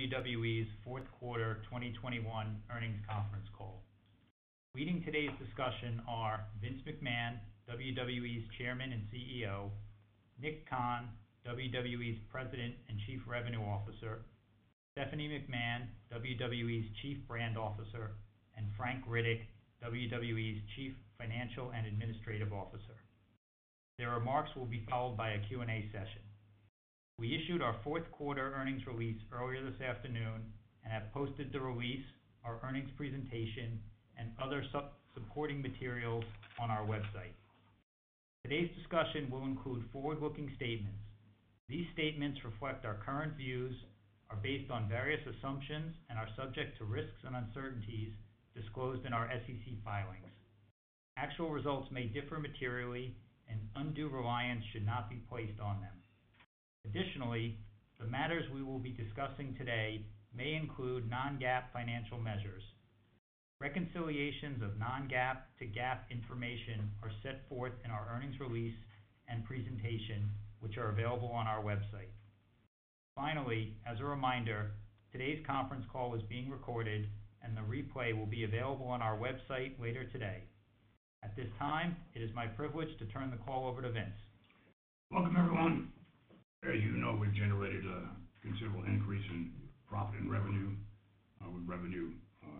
WWE's fourth quarter 2021 earnings conference call. Leading today's discussion are Vince McMahon, WWE's Chairman and CEO, Nick Khan, WWE's President and Chief Revenue Officer, Stephanie McMahon, WWE's Chief Brand Officer, and Frank Riddick, WWE's Chief Financial and Administrative Officer. Their remarks will be followed by a Q&A session. We issued our fourth quarter earnings release earlier this afternoon and have posted the release, our earnings presentation, and other supporting materials on our website. Today's discussion will include forward-looking statements. These statements reflect our current views, are based on various assumptions, and are subject to risks and uncertainties disclosed in our SEC filings. Actual results may differ materially, and undue reliance should not be placed on them. Additionally, the matters we will be discussing today may include non-GAAP financial measures. Reconciliations of non-GAAP to GAAP information are set forth in our earnings release and presentation, which are available on our website. Finally, as a reminder, today's conference call is being recorded and the replay will be available on our website later today. At this time, it is my privilege to turn the call over to Vince. Welcome, everyone. As you know, we've generated a considerable increase in profit and revenue, with revenue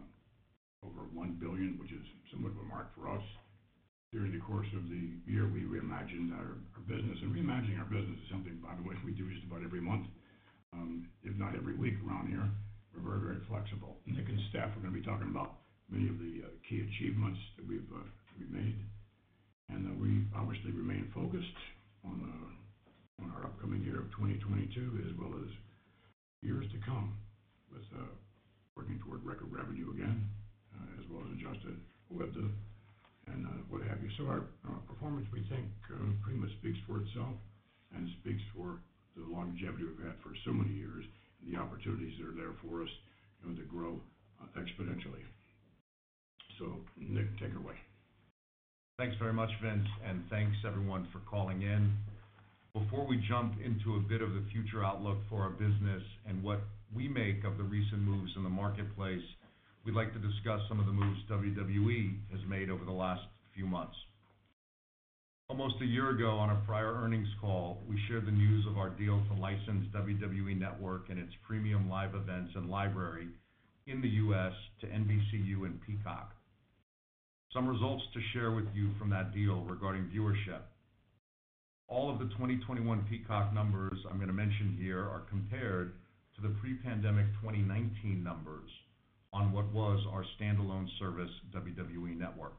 over $1 billion, which is somewhat of a mark for us. During the course of the year, we reimagined our business, and reimagining our business is something, by the way, we do just about every month, if not every week around here. We're very, very flexible. Nick and Steph are going to be talking about many of the key achievements that we've made, and we obviously remain focused on our upcoming year of 2022 as well as years to come, with working toward record revenue again, as well as adjusted OIBDA and what have you. So our performance, we think, pretty much speaks for itself and speaks for the longevity we've had for so many years and the opportunities that are there for us, to grow exponentially. So Nick, take it away. Thanks very much, Vince, and thanks everyone for calling in. Before we jump into a bit of the future outlook for our business and what we make of the recent moves in the marketplace, we'd like to discuss some of the moves WWE has made over the last few months. Almost a year ago on a prior earnings call, we shared the news of our deal to license WWE Network and its premium live events and library in the U.S. to NBCU and Peacock. Some results to share with you from that deal regarding viewership. All of the 2021 Peacock numbers I'm going to mention here are compared to the pre-pandemic 2019 numbers on what was our standalone service, WWE Network.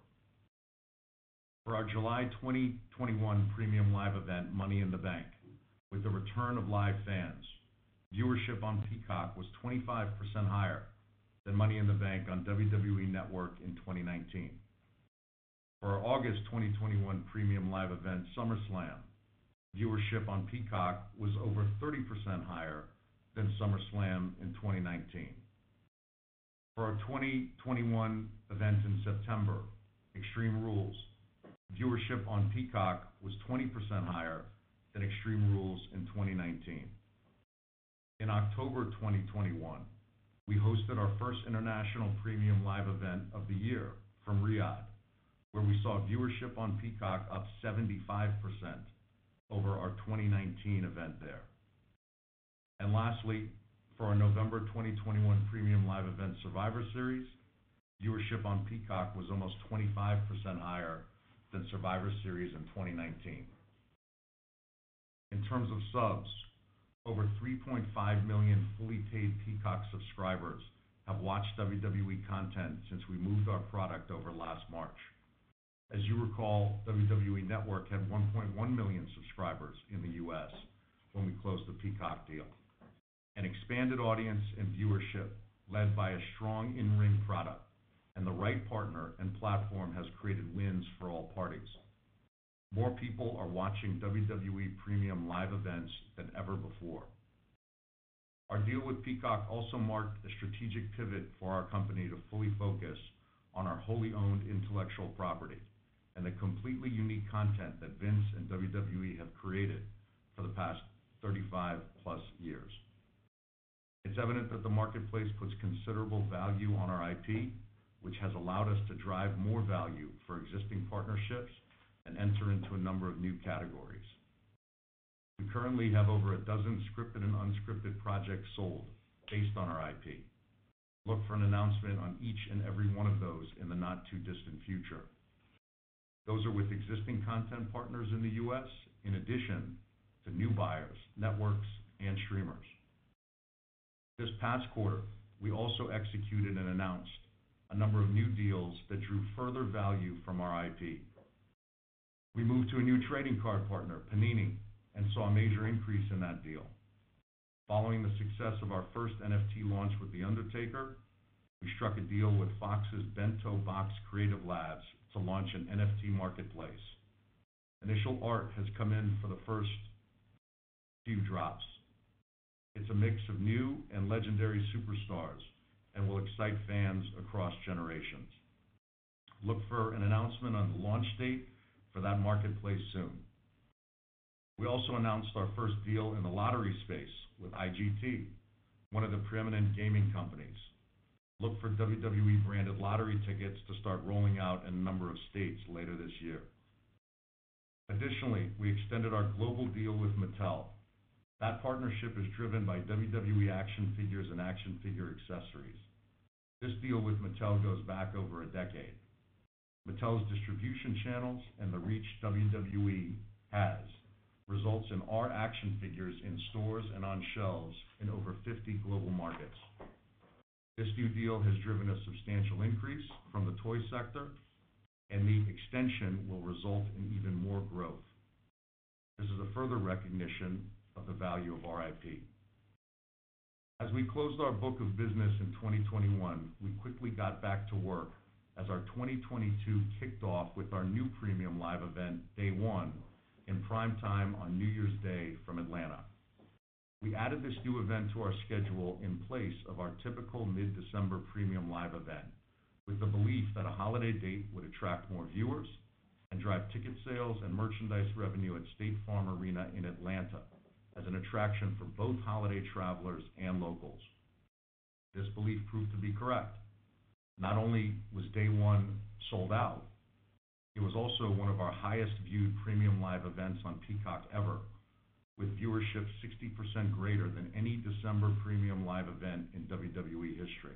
For our July 2021 premium live event, Money in the Bank, with the return of live fans, viewership on Peacock was 25% higher than Money in the Bank on WWE Network in 2019. For our August 2021 premium live event, SummerSlam, viewership on Peacock was over 30% higher than SummerSlam in 2019. For our 2021 event in September, Extreme Rules, viewership on Peacock was 20% higher than Extreme Rules in 2019. In October 2021, we hosted our first international premium live event of the year from Riyadh, where we saw viewership on Peacock up 75% over our 2019 event there. And lastly, for our November 2021 premium live event Survivor Series, viewership on Peacock was almost 25% higher than Survivor Series in 2019. In terms of subs, over 3.5 million fully paid Peacock subscribers have watched WWE content since we moved our product over last March. As you recall, WWE Network had 1.1 million subscribers in the U.S. when we closed the Peacock deal. An expanded audience and viewership led by a strong in-ring product and the right partner and platform has created wins for all parties. More people are watching WWE premium live events than ever before. Our deal with Peacock also marked a strategic pivot for our company to fully focus on our wholly owned intellectual property and the completely unique content that Vince and WWE have created for the past 35 plus years. It's evident that the marketplace puts considerable value on our IP, which has allowed us to drive more value for existing partnerships and enter into a number of new categories. We currently have over a dozen scripted and unscripted projects sold based on our IP. Look for an announcement on each and every one of those in the not-too-distant future. Those are with existing content partners in the U.S., in addition to new buyers, networks, and streamers. This past quarter, we also executed and announced a number of new deals that drew further value from our IP. We moved to a new trading card partner, Panini, and saw a major increase in that deal. Following the success of our first NFT launch with The Undertaker, we struck a deal with Fox's Bento Box Creative Labs to launch an NFT marketplace. Initial art has come in for the first few drops. It's a mix of new and legendary superstars and will excite fans across generations. Look for an announcement on the launch date for that marketplace soon. We also announced our first deal in the lottery space with IGT, one of the preeminent gaming companies. Look for WWE branded lottery tickets to start rolling out in a number of states later this year. Additionally, we extended our global deal with Mattel. That partnership is driven by WWE action figures and action figure accessories. This deal with Mattel goes back over a decade. Mattel's distribution channels and the reach WWE has results in our action figures in stores and on shelves in over 50 global markets. This new deal has driven a substantial increase from the toy sector, and the extension will result in even more growth. This is a further recognition of the value of our IP. As we closed our book of business in 2021, we quickly got back to work as our 2022 kicked off with our new premium live event, Day One, in prime time on New Year's Day from Atlanta. We added this new event to our schedule in place of our typical mid-December premium live event, with the belief that a holiday date would attract more viewers and drive ticket sales and merchandise revenue at State Farm Arena in Atlanta as an attraction for both holiday travelers and locals. This belief proved to be correct. Not only was Day One sold out, it was also one of our highest viewed premium live events on Peacock ever, with viewership 60% greater than any December premium live event in WWE history.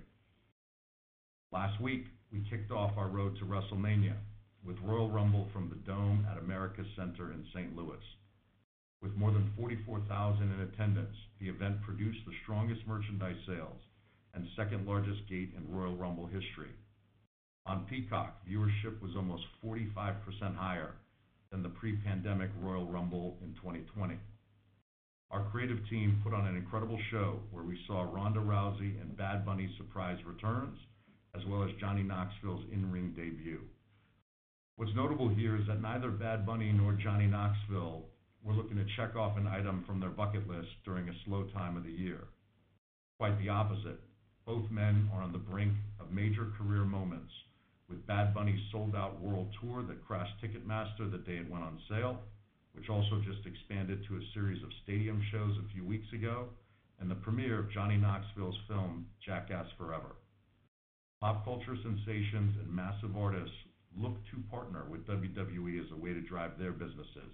Last week, we kicked off our road to WrestleMania with Royal Rumble from the Dome at America's Center in St. Louis. With more than 44,000 in attendance, the event produced the strongest merchandise sales and second largest gate in Royal Rumble history. On Peacock, viewership was almost 45% higher than the pre-pandemic Royal Rumble in 2020. Our creative team put on an incredible show where we saw Ronda Rousey and Bad Bunny's surprise returns, as well as Johnny Knoxville's in-ring debut. What's notable here is that neither Bad Bunny nor Johnny Knoxville were looking to check off an item from their bucket list during a slow time of the year. Quite the opposite. Both men are on the brink of major career moments, with Bad Bunny's sold-out world tour that crashed Ticketmaster the day it went on sale, which also just expanded to a series of stadium shows a few weeks ago, and the premiere of Johnny Knoxville's film, Jackass Forever. Pop culture sensations and massive artists look to partner with WWE as a way to drive their businesses.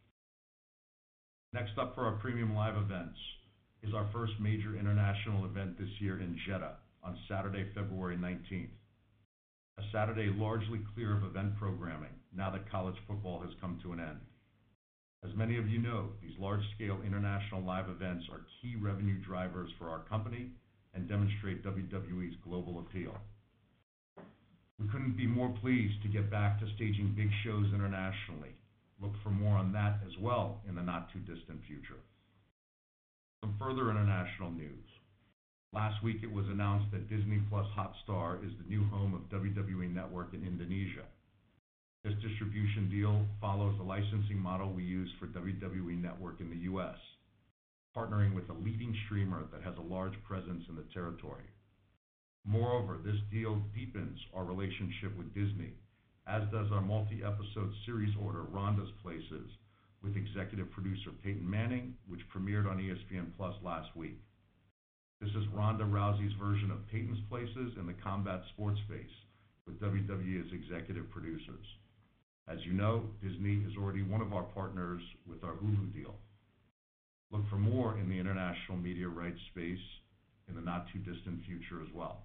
Next up for our premium live events is our first major international event this year in Jeddah on Saturday, February 19th. A Saturday largely clear of event programming now that college football has come to an end. As many of you know, these large-scale international live events are key revenue drivers for our company and demonstrate WWE's global appeal. We couldn't be more pleased to get back to staging big shows internationally. Look for more on that as well in the not-too-distant future. Some further international news. Last week it was announced that Disney Plus Hotstar is the new home of WWE Network in Indonesia. This distribution deal follows the licensing model we use for WWE Network in the U.S., partnering with a leading streamer that has a large presence in the territory. Moreover, this deal deepens our relationship with Disney, as does our multi-episode series order Rhonda's Places with executive producer Peyton Manning, which premiered on ESPN Plus last week. This is Ronda Rousey's version of Peyton's Places in the combat sports space, with WWE as executive producers. As you know, Disney is already one of our partners with our Hulu deal. Look for more in the international media rights space in the not-too-distant future as well.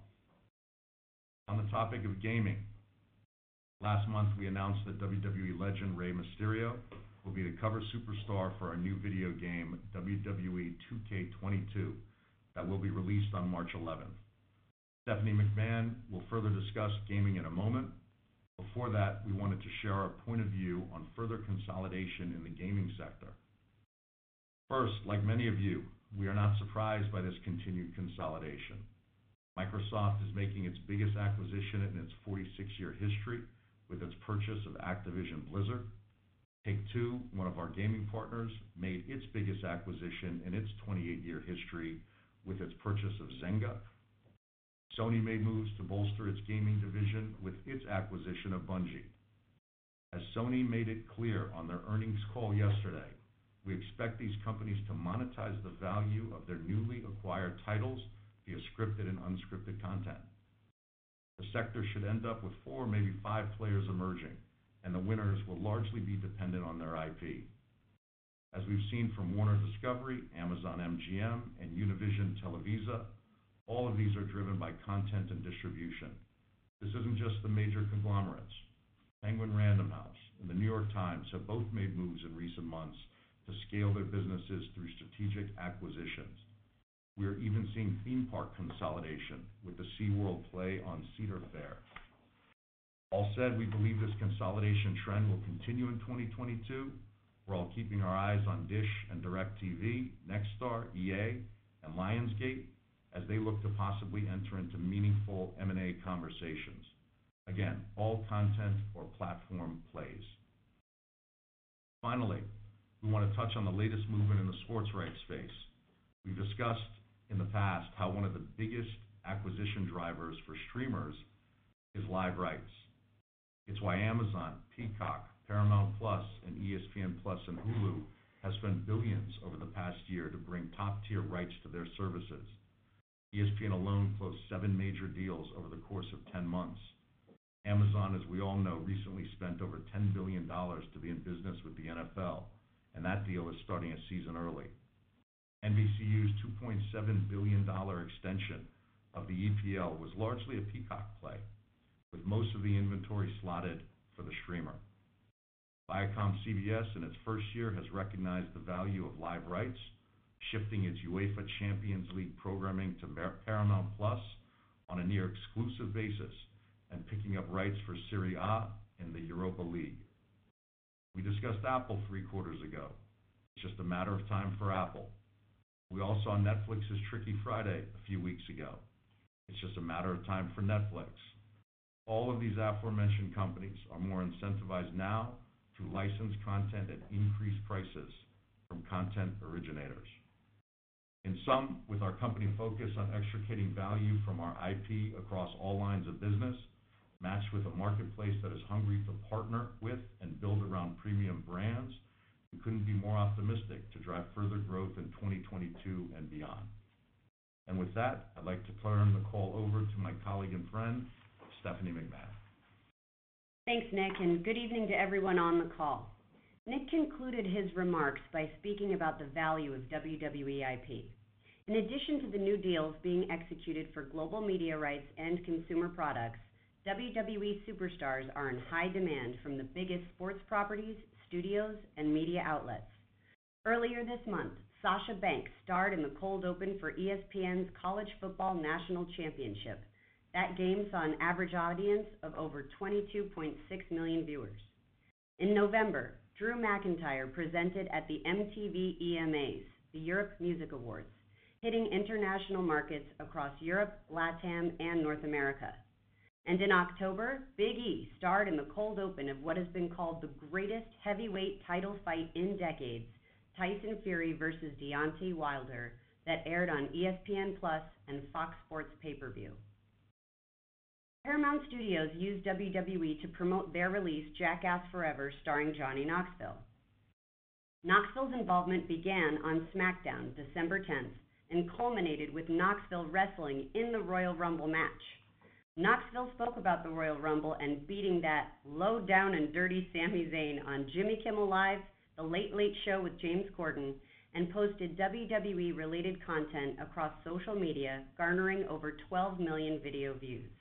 On the topic of gaming, last month we announced that WWE legend Rey Mysterio will be the cover superstar for our new video game, WWE 2K22, that will be released on March 11th. Stephanie McMahon will further discuss gaming in a moment. Before that, we wanted to share our point of view on further consolidation in the gaming sector. First, like many of you, we are not surprised by this continued consolidation. Microsoft is making its biggest acquisition in its 46-year history with its purchase of Activision Blizzard. Take-Two, one of our gaming partners, made its biggest acquisition in its 28-year history with its purchase of Zynga. Sony made moves to bolster its gaming division with its acquisition of Bungie. As Sony made it clear on their earnings call yesterday, we expect these companies to monetize the value of their newly acquired titles via scripted and unscripted content. The sector should end up with 4, maybe 5 players emerging, and the winners will largely be dependent on their IP. As we've seen from Warner Discovery, Amazon MGM, and Univision Televisa, all of these are driven by content and distribution. This isn't just the major conglomerates. Penguin Random House and the New York Times have both made moves in recent months to scale their businesses through strategic acquisitions. We are even seeing theme park consolidation with the SeaWorld play on Cedar Fair. All said, we believe this consolidation trend will continue in 2022. We're all keeping our eyes on Dish and DirecTV, Nexstar, EA, and Lionsgate as they look to possibly enter into meaningful M&A conversations. Again, all content or platform plays. Finally, we want to touch on the latest movement in the sports rights space. We've discussed in the past how one of the biggest acquisition drivers for streamers is live rights. It's why Amazon, Peacock, Paramount Plus, and ESPN Plus and Hulu have spent billions over the past year to bring top-tier rights to their services. ESPN alone closed 7 major deals over the course of 10 months. Amazon, as we all know, recently spent over $10 billion to be in business with the NFL, and that deal is starting a season early. NBCU's $2.7 billion extension of the EPL was largely a Peacock play, with most of the inventory slotted for the streamer. ViacomCBS, in its first year, has recognized the value of live rights, shifting its UEFA Champions League programming to Paramount Plus on a near-exclusive basis and picking up rights for Serie A and the Europa League. We discussed Apple 3 quarters ago. It's just a matter of time for Apple. We all saw Netflix's Tricky Friday a few weeks ago. It's just a matter of time for Netflix. All of these aforementioned companies are more incentivized now to license content at increased prices from content originators. In sum, with our company focus on extricating value from our IP across all lines of business, matched with a marketplace that is hungry to partner with and build around premium brands, we couldn't be more optimistic to drive further growth in 2022 and beyond. And with that, I'd like to turn the call over to my colleague and friend, Stephanie McMahon. Thanks, Nick, and good evening to everyone on the call. Nick concluded his remarks by speaking about the value of WWE IP. In addition to the new deals being executed for global media rights and consumer products, WWE superstars are in high demand from the biggest sports properties, studios, and media outlets. Earlier this month, Sasha Banks starred in the cold open for ESPN's College Football National Championship. That game saw an average audience of over 22.6 million viewers. In November, Drew McIntyre presented at the MTV EMAs, the Europe Music Awards, hitting international markets across Europe, LATAM, and North America. And in October, Big E starred in the cold open of what has been called the greatest heavyweight title fight in decades, Tyson Fury versus Deontay Wilder, that aired on ESPN Plus and Fox Sports pay-per-view. Paramount Studios used WWE to promote their release Jackass Forever starring Johnny Knoxville. Knoxville's involvement began on SmackDown December 10th and culminated with Knoxville wrestling in the Royal Rumble match. Knoxville spoke about the Royal Rumble and beating that low down and dirty Sami Zayn on Jimmy Kimmel Live, The Late Late Show with James Corden, and posted WWE-related content across social media, garnering over 12 million video views.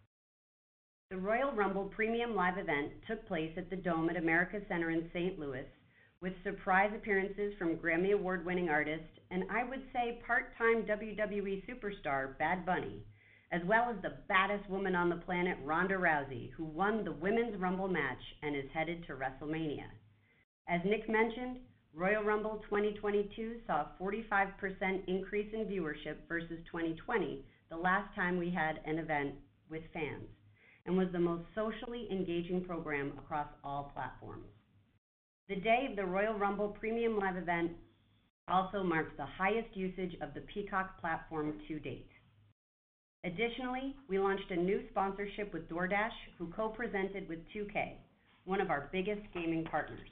The Royal Rumble Premium Live event took place at the Dome at America Center in St. Louis, with surprise appearances from Grammy Award-winning artist and I would say part-time WWE superstar Bad Bunny, as well as the baddest woman on the planet, Ronda Rousey, who won the Women's Rumble match and is headed to WrestleMania. As Nick mentioned, Royal Rumble 2022 saw a 45% increase in viewership versus 2020, the last time we had an event with fans, and was the most socially engaging program across all platforms. The day of the Royal Rumble Premium Live event also marks the highest usage of the Peacock platform to date. Additionally, we launched a new sponsorship with DoorDash, who co-presented with 2K, one of our biggest gaming partners.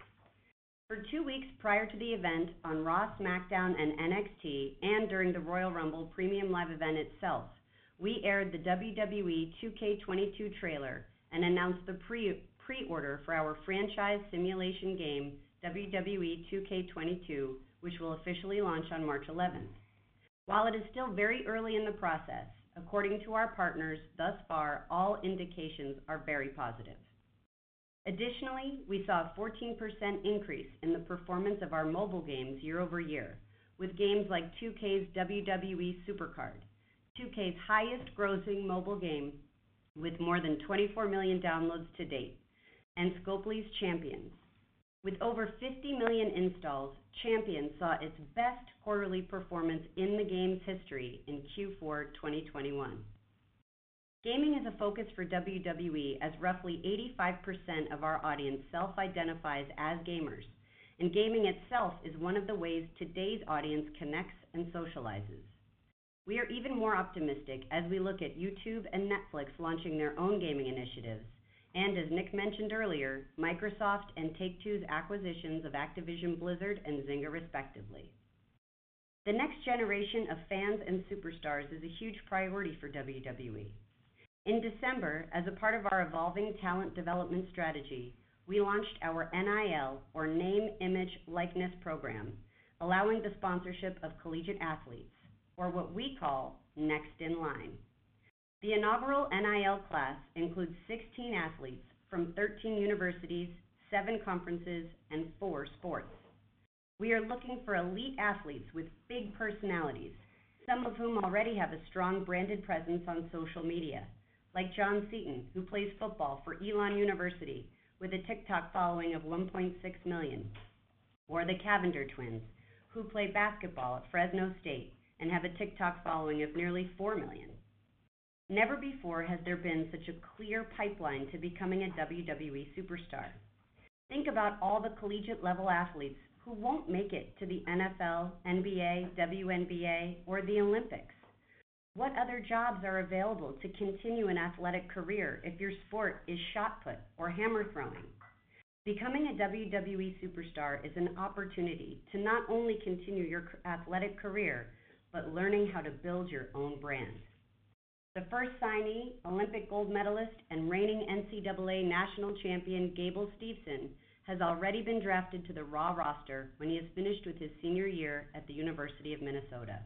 For 2 weeks prior to the event on Raw, SmackDown, and NXT, and during the Royal Rumble Premium Live event itself, we aired the WWE 2K22 trailer and announced the pre-order for our franchise simulation game, WWE 2K22, which will officially launch on March 11th. While it is still very early in the process, according to our partners, thus far, all indications are very positive. Additionally, we saw a 14% increase in the performance of our mobile games year over year, with games like 2K's WWE SuperCard, 2K's highest grossing mobile game with more than 24 million downloads to date, and Scopely's Champions. With over 50 million installs, Champions saw its best quarterly performance in the game's history in Q4 2021. Gaming is a focus for WWE, as roughly 85% of our audience self-identifies as gamers, and gaming itself is one of the ways today's audience connects and socializes. We are even more optimistic as we look at YouTube and Netflix launching their own gaming initiatives, and as Nick mentioned earlier, Microsoft and Take-Two's acquisitions of Activision Blizzard and Zynga respectively. The next generation of fans and superstars is a huge priority for WWE. In December, as a part of our evolving talent development strategy, we launched our NIL, or Name, Image, Likeness program, allowing the sponsorship of collegiate athletes, or what we call Next in Line. The inaugural NIL class includes 16 athletes from 13 universities, 7 conferences, and 4 sports. We are looking for elite athletes with big personalities, some of whom already have a strong branded presence on social media, like John Seaton, who plays football for Elon University with a TikTok following of 1.6 million, or the Cavender twins, who play basketball at Fresno State and have a TikTok following of nearly 4 million. Never before has there been such a clear pipeline to becoming a WWE superstar. Think about all the collegiate level athletes who won't make it to the NFL, NBA, WNBA, or the Olympics. What other jobs are available to continue an athletic career if your sport is shot put or hammer throwing? Becoming a WWE superstar is an opportunity to not only continue your athletic career, but learning how to build your own brand. The first signee, Olympic gold medalist and reigning NCAA national champion Gable Steveson, has already been drafted to the Raw roster when he has finished with his senior year at the University of Minnesota.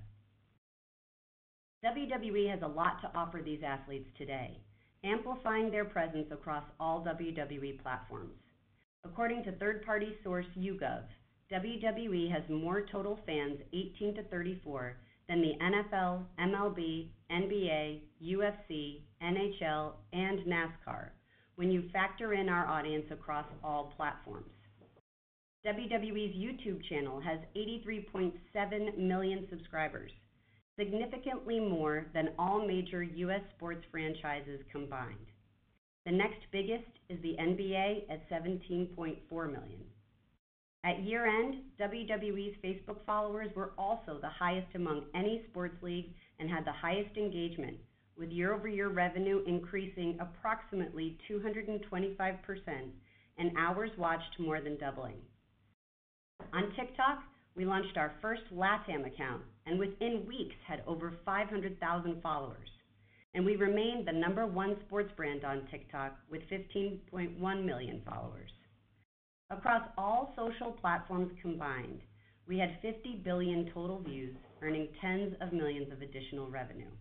WWE has a lot to offer these athletes today, amplifying their presence across all WWE platforms. According to third-party source YouGov, WWE has more total fans 18 to 34 than the NFL, MLB, NBA, UFC, NHL, and NASCAR, when you factor in our audience across all platforms. WWE's YouTube channel has 83.7 million subscribers, significantly more than all major U.S. sports franchises combined. The next biggest is the NBA at 17.4 million. At year-end, WWE's Facebook followers were also the highest among any sports league and had the highest engagement, with year-over-year revenue increasing approximately 225% and hours watched more than doubling. On TikTok, we launched our first LATAM account and within weeks had over 500,000 followers. And we remained the #1 sports brand on TikTok with 15.1 million followers. Across all social platforms combined, we had 50 billion total views, earning tens of millions of additional revenue.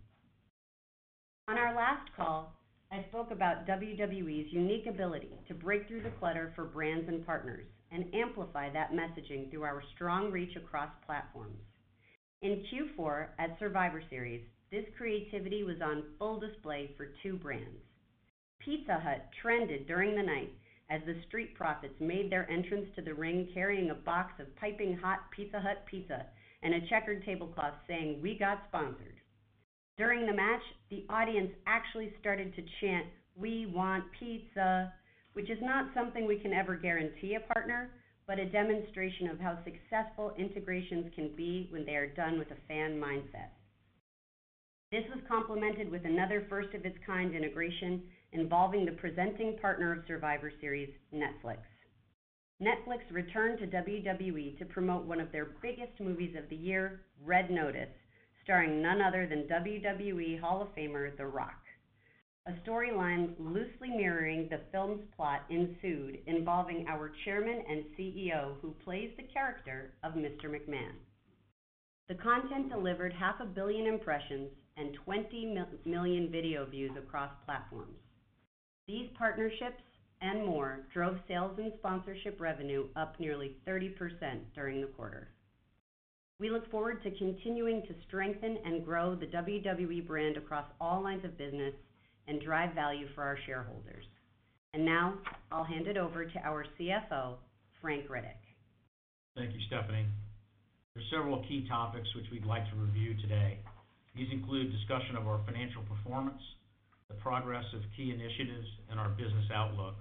On our last call, I spoke about WWE's unique ability to break through the clutter for brands and partners and amplify that messaging through our strong reach across platforms. In Q4 at Survivor Series, this creativity was on full display for two brands. Pizza Hut trended during the night as the Street Profits made their entrance to the ring carrying a box of piping hot Pizza Hut pizza and a checkered tablecloth saying, "We got sponsored." During the match, the audience actually started to chant, "We want pizza," which is not something we can ever guarantee a partner, but a demonstration of how successful integrations can be when they are done with a fan mindset. This was complemented with another first-of-its-kind integration involving the presenting partner of Survivor Series, Netflix. Netflix returned to WWE to promote one of their biggest movies of the year, Red Notice, starring none other than WWE Hall of Famer The Rock. A storyline loosely mirroring the film's plot ensued, involving our chairman and CEO, who plays the character of Mr. McMahon. The content delivered 500 million impressions and 20 million video views across platforms. These partnerships and more drove sales and sponsorship revenue up nearly 30% during the quarter. We look forward to continuing to strengthen and grow the WWE brand across all lines of business and drive value for our shareholders. And now, I'll hand it over to our CFO, Frank Riddick. Thank you, Stephanie. There are several key topics which we'd like to review today. These include discussion of our financial performance, the progress of key initiatives, and our business outlook.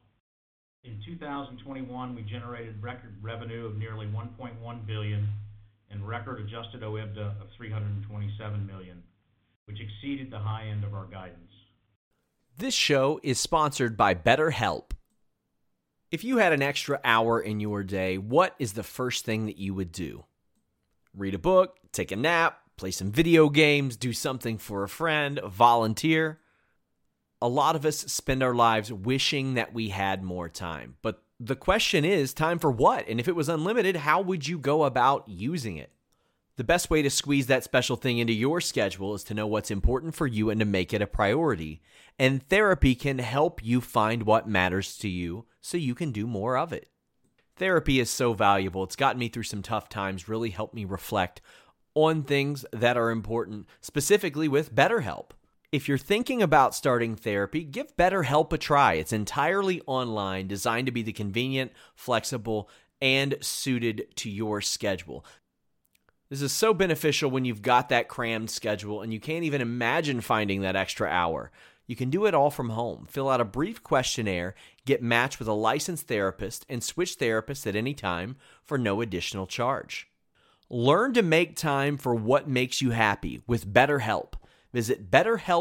In 2021, we generated record revenue of nearly $1.1 billion and record adjusted OIBDA of $327 million, which exceeded the high end of our guidance. This show is sponsored by BetterHelp. If you had an extra hour in your day, what is the first thing that you would do? Read a book, take a nap, play some video games, do something for a friend, volunteer. A lot of us spend our lives wishing that we had more time. But the question is, time for what? And if it was unlimited, how would you go about using it? The best way to squeeze that special thing into your schedule is to know what's important for you and to make it a priority. And therapy can help you find what matters to you so you can do more of it. Therapy is so valuable. It's gotten me through some tough times, really helped me reflect on things that are important, specifically with BetterHelp. If you're thinking about starting therapy, give BetterHelp a try. It's entirely online, designed to be the convenient, flexible, and suited to your schedule. This is so beneficial when you've got that crammed schedule and you can't even imagine finding that extra hour. You can do it all from home. Fill out a brief questionnaire, get matched with a licensed therapist, and switch therapists at any time for no additional charge. Learn to make time for what makes you happy with BetterHelp. Visit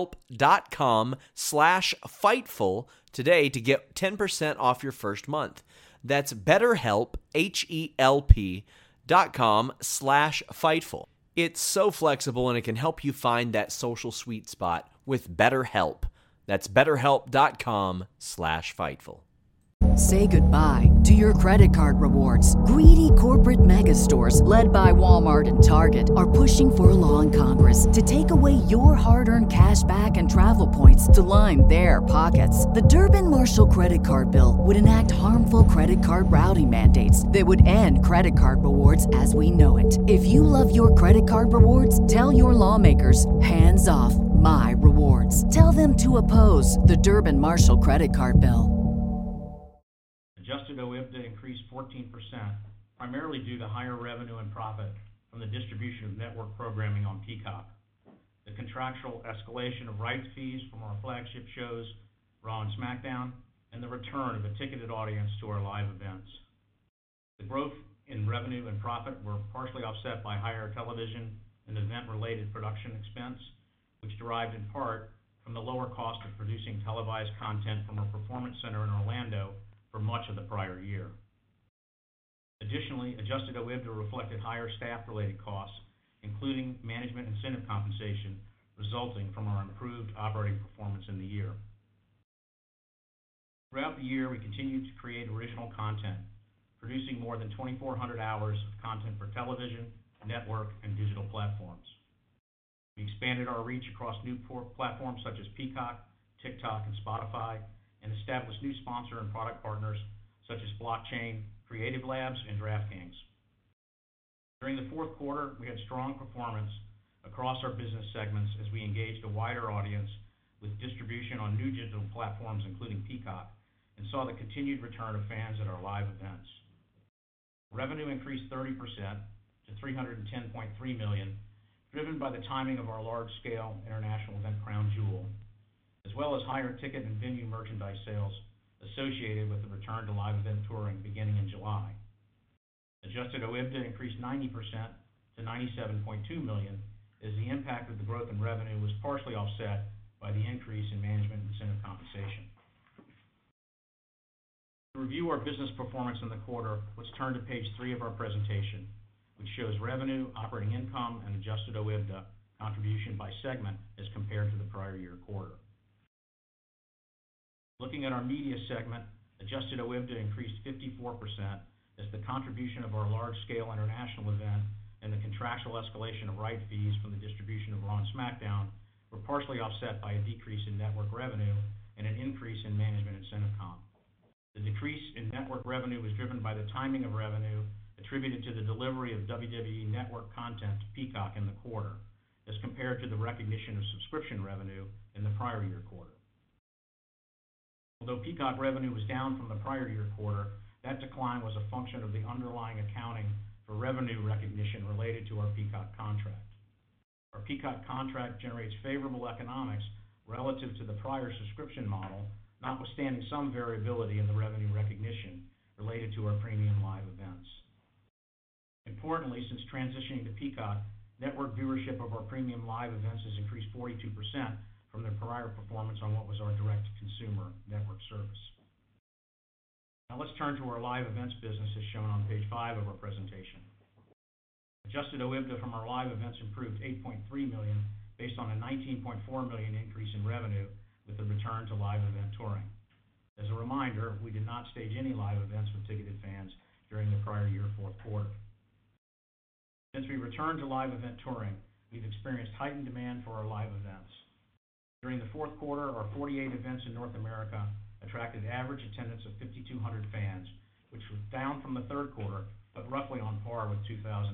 BetterHelp.com/Fightful today to get 10% off your first month. That's BetterHelp, HELP.com/Fightful. It's so flexible and it can help you find that social sweet spot with BetterHelp. That's BetterHelp.com/Fightful. Say goodbye to your credit card rewards. Greedy corporate mega stores, led by Walmart and Target, are pushing for a law in Congress to take away your hard-earned cash back and travel points to line their pockets. The Durbin-Marshall credit card bill would enact harmful credit card routing mandates that would end credit card rewards as we know it. If you love your credit card rewards, tell your lawmakers, hands off my rewards. Tell them to oppose the Durbin-Marshall credit card bill. Adjusted OIBDA increased 14%, primarily due to higher revenue and profit from the distribution of network programming on Peacock, the contractual escalation of rights fees from our flagship shows, Raw and SmackDown, and the return of a ticketed audience to our live events. The growth in revenue and profit were partially offset by higher television and event-related production expense, which derived in part from the lower cost of producing televised content from our Performance Center in Orlando for much of the prior year. Additionally, adjusted OIBDA reflected higher staff-related costs including management incentive compensation resulting from our improved operating performance in the year. Throughout the year, we continued to create original content, producing more than 2,400 hours of content for television, network, and digital platforms. We expanded our reach across new platforms such as Peacock, TikTok, and Spotify, and established new sponsor and product partners such as Blockchain, Creative Labs, and DraftKings. During the fourth quarter, we had strong performance across our business segments as we engaged a wider audience with distribution on new digital platforms, including Peacock, and saw the continued return of fans at our live events. Revenue increased 30% to $310.3 million, driven by the timing of our large-scale international event Crown Jewel, as well as higher ticket and venue merchandise sales associated with the return to live event touring beginning in July. Adjusted OIBDA increased 90% to $97.2 million, as the impact of the growth in revenue was partially offset by the increase in management incentive compensation. To review our business performance in the quarter, let's turn to page 3 of our presentation, which shows revenue, operating income, and adjusted OIBDA contribution by segment as compared to the prior year quarter. Looking at our media segment, adjusted OIBDA increased 54% as the contribution of our large-scale international event and the contractual escalation of right fees from the distribution of Raw and SmackDown were partially offset by a decrease in network revenue and an increase in management incentive comp. The decrease in network revenue was driven by the timing of revenue attributed to the delivery of WWE Network content to Peacock in the quarter, as compared to the recognition of subscription revenue in the prior year quarter. Although Peacock revenue was down from the prior year quarter, that decline was a function of the underlying accounting for revenue recognition related to our Peacock contract. Our Peacock contract generates favorable economics relative to the prior subscription model, notwithstanding some variability in the revenue recognition related to our premium live events. Importantly, since transitioning to Peacock, network viewership of our premium live events has increased 42% from their prior performance on what was our direct-to-consumer network service. Now let's turn to our live events business as shown on page 5 of our presentation. Adjusted OIBDA from our live events improved $8.3 million based on a $19.4 million increase in revenue with the return to live event touring. As a reminder, we did not stage any live events with ticketed fans during the prior year fourth quarter. Since we returned to live event touring, we've experienced heightened demand for our live events. During the fourth quarter, our 48 events in North America attracted average attendance of 5,200 fans, which was down from the third quarter, but roughly on par with 2019.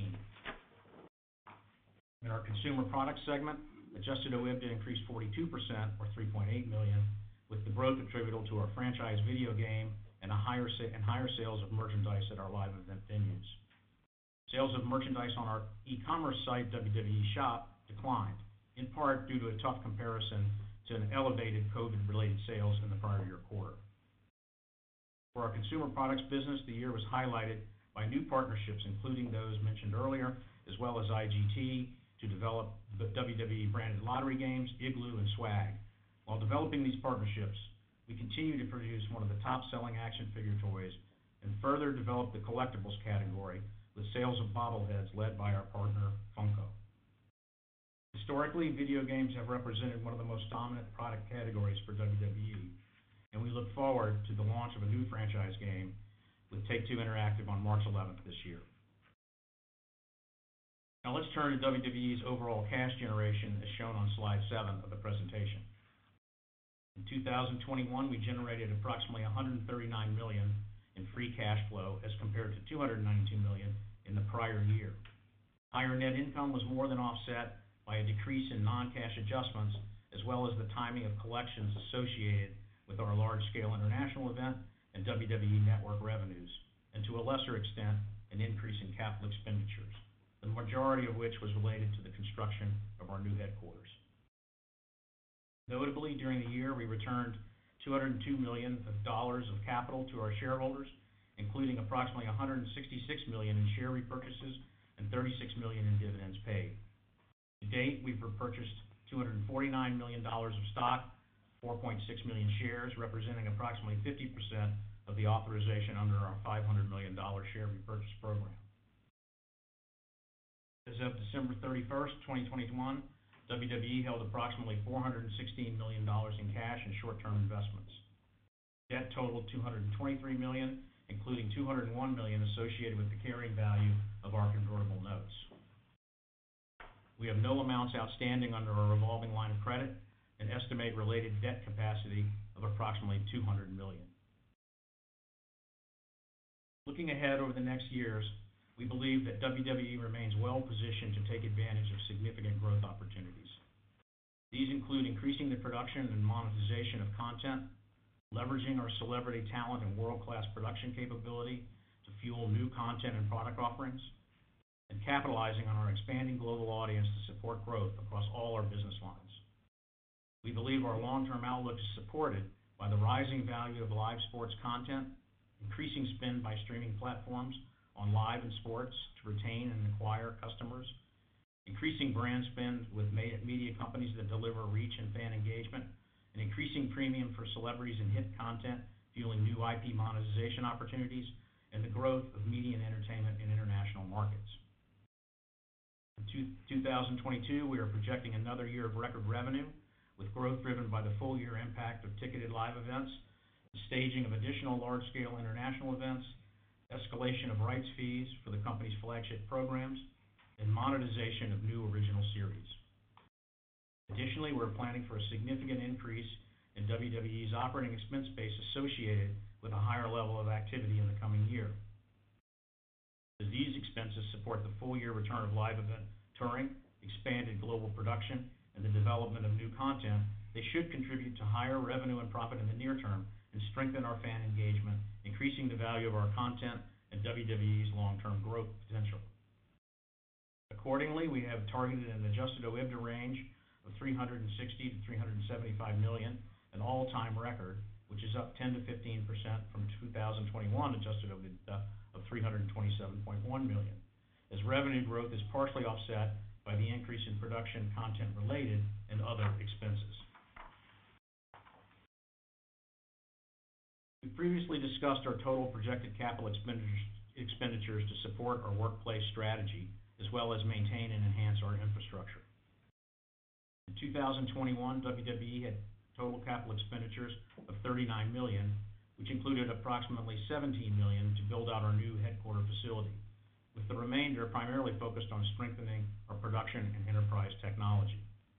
In our consumer products segment, adjusted OIBDA increased 42%, or $3.8 million, with the growth attributable to our franchise video game and higher sales of merchandise at our live event venues. Sales of merchandise on our e-commerce site, WWE Shop, declined, in part due to a tough comparison to an elevated COVID-related sales in the prior year quarter. For our consumer products business, the year was highlighted by new partnerships, including those mentioned earlier, as well as IGT, to develop the WWE-branded lottery games, Igloo, and Swag. While developing these partnerships, we continue to produce one of the top-selling action figure toys and further develop the collectibles category with sales of bobbleheads led by our partner, Funko. Historically, video games have represented one of the most dominant product categories for WWE, and we look forward to the launch of a new franchise game with Take-Two Interactive on March 11th this year. Now let's turn to WWE's overall cash generation as shown on slide 7 of the presentation. In 2021, we generated approximately $139 million in free cash flow as compared to $292 million in the prior year. Higher net income was more than offset by a decrease in non-cash adjustments, as well as the timing of collections associated with our large-scale international event and WWE Network revenues, and to a lesser extent, an increase in capital expenditures, the majority of which was related to the construction of our new headquarters. Notably, during the year, we returned $202 million of capital to our shareholders, including approximately $166 million in share repurchases and $36 million in dividends paid. To date, we've repurchased $249 million of stock, 4.6 million shares, representing approximately 50% of the authorization under our $500 million share repurchase program. As of December 31st, 2021, WWE held approximately $416 million in cash and short-term investments. Debt totaled $223 million, including $201 million associated with the carrying value of our convertible notes. We have no amounts outstanding under our revolving line of credit and estimate related debt capacity of approximately $200 million. Looking ahead over the next years, we believe that WWE remains well positioned to take advantage of significant growth opportunities. These include increasing the production and monetization of content, leveraging our celebrity talent and world-class production capability to fuel new content and product offerings, and capitalizing on our expanding global audience to support growth across all our business lines. We believe our long-term outlook is supported by the rising value of live sports content, increasing spend by streaming platforms on live and sports to retain and acquire customers, increasing brand spend with media companies that deliver reach and fan engagement, an increasing premium for celebrities and hit content, fueling new IP monetization opportunities, and the growth of media and entertainment in international markets. In 2022, we are projecting another year of record revenue, with growth driven by the full year impact of ticketed live events, the staging of additional large-scale international events, escalation of rights fees for the company's flagship programs, and monetization of new original series. Additionally, we're planning for a significant increase in WWE's operating expense base associated with a higher level of activity in the coming year. As these expenses support the full year return of live event touring, expanded global production, and the development of new content, they should contribute to higher revenue and profit in the near term and strengthen our fan engagement, increasing the value of our content and WWE's long-term growth potential. Accordingly, we have targeted an adjusted OIBDA range of $360 to $375 million, an all-time record, which is up 10 to 15% from 2021 adjusted OIBDA of $327.1 million, as revenue growth is partially offset by the increase in production content related and other expenses. We previously discussed our total projected capital expenditures to support our workplace strategy, as well as maintain and enhance our infrastructure. In 2021, WWE had total capital expenditures of $39 million, which included approximately $17 million to build out our new headquarters facility, with the remainder primarily focused on strengthening our production and enterprise technology.